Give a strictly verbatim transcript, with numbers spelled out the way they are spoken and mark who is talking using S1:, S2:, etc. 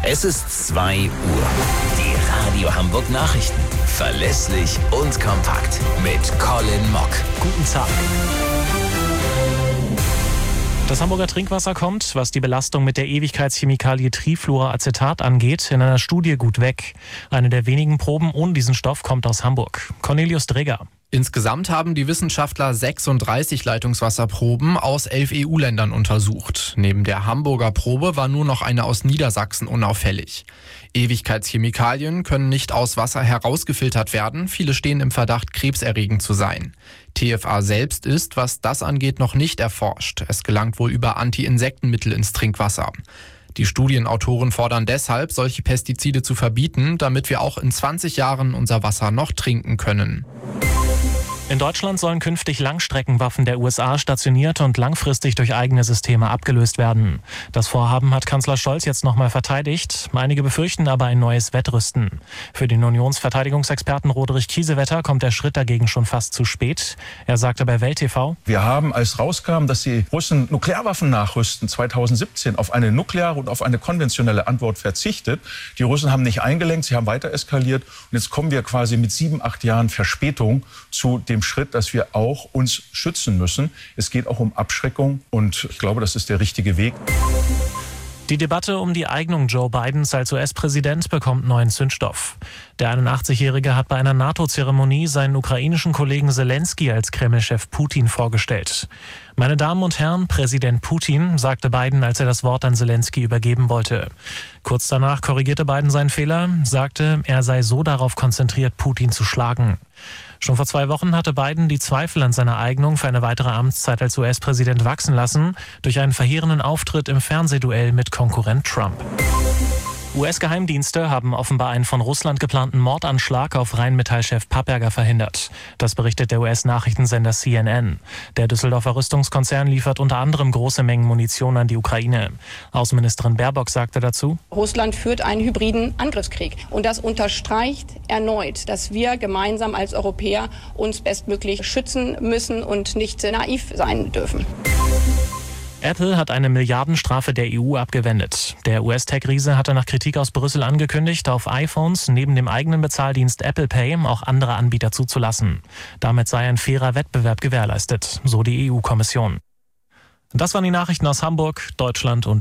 S1: Es ist zwei Uhr. Die Radio Hamburg Nachrichten. Verlässlich und kompakt. Mit Colin Mock.
S2: Guten Tag. Das Hamburger Trinkwasser kommt, was die Belastung mit der Ewigkeitschemikalie Trifluoracetat angeht, in einer Studie gut weg. Eine der wenigen Proben ohne diesen Stoff kommt aus Hamburg. Cornelius Dreger.
S3: Insgesamt haben die Wissenschaftler sechsunddreißig Leitungswasserproben aus elf E U-Ländern untersucht. Neben der Hamburger Probe war nur noch eine aus Niedersachsen unauffällig. Ewigkeitschemikalien können nicht aus Wasser herausgefiltert werden. Viele stehen im Verdacht, krebserregend zu sein. T F A selbst ist, was das angeht, noch nicht erforscht. Es gelangt wohl über Anti-Insektenmittel ins Trinkwasser. Die Studienautoren fordern deshalb, solche Pestizide zu verbieten, damit wir auch in zwanzig Jahren unser Wasser noch trinken können.
S2: In Deutschland sollen künftig Langstreckenwaffen der U S A stationiert und langfristig durch eigene Systeme abgelöst werden. Das Vorhaben hat Kanzler Scholz jetzt nochmal verteidigt. Einige befürchten aber ein neues Wettrüsten. Für den Unionsverteidigungsexperten Roderich Kiesewetter kommt der Schritt dagegen schon fast zu spät. Er sagte bei Welt T V:
S4: Wir haben, als rauskam, dass die Russen Nuklearwaffen nachrüsten, zweitausendsiebzehn auf eine nukleare und auf eine konventionelle Antwort verzichtet. Die Russen haben nicht eingelenkt, sie haben weiter eskaliert. Und jetzt kommen wir quasi mit sieben, acht Jahren Verspätung zu dem Schritt, dass wir auch uns schützen müssen. Es geht auch um Abschreckung und ich glaube, das ist der richtige Weg.
S2: Die Debatte um die Eignung Joe Bidens als U S-Präsident bekommt neuen Zündstoff. Der einundachtzig-Jährige hat bei einer NATO-Zeremonie seinen ukrainischen Kollegen Zelensky als Kreml-Chef Putin vorgestellt. Meine Damen und Herren, Präsident Putin, sagte Biden, als er das Wort an Zelensky übergeben wollte. Kurz danach korrigierte Biden seinen Fehler, sagte, er sei so darauf konzentriert, Putin zu schlagen. Schon vor zwei Wochen hatte Biden die Zweifel an seiner Eignung für eine weitere Amtszeit als U S-Präsident wachsen lassen, durch einen verheerenden Auftritt im Fernsehduell mit Konkurrent Trump. U S-Geheimdienste haben offenbar einen von Russland geplanten Mordanschlag auf Rheinmetall-Chef Papperger verhindert. Das berichtet der U S-Nachrichtensender C N N. Der Düsseldorfer Rüstungskonzern liefert unter anderem große Mengen Munition an die Ukraine. Außenministerin Baerbock sagte dazu:
S5: Russland führt einen hybriden Angriffskrieg. Und das unterstreicht erneut, dass wir gemeinsam als Europäer uns bestmöglich schützen müssen und nicht naiv sein dürfen.
S2: Apple hat eine Milliardenstrafe der E U abgewendet. Der U S-Tech-Riese hatte nach Kritik aus Brüssel angekündigt, auf iPhones neben dem eigenen Bezahldienst Apple Pay auch andere Anbieter zuzulassen. Damit sei ein fairer Wettbewerb gewährleistet, so die E U-Kommission. Das waren die Nachrichten aus Hamburg, Deutschland und